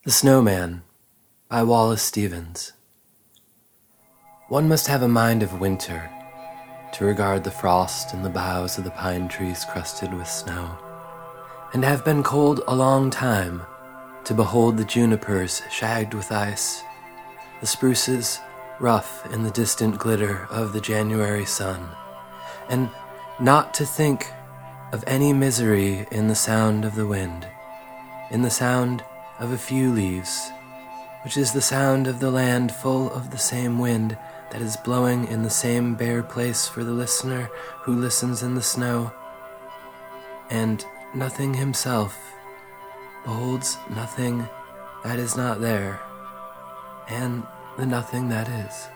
The Snowman by Wallace Stevens. One must have a mind of winter to regard the frost in the boughs of the pine trees crusted with snow, and have been cold a long time to behold the junipers shagged with ice, the spruces rough in the distant glitter of the January sun, and not to think of any misery in the sound of the wind, in the sound of a few leaves, which is the sound of the land full of the same wind that is blowing in the same bare place for the listener who listens in the snow, and nothing himself beholds nothing that is not there, and the nothing that is.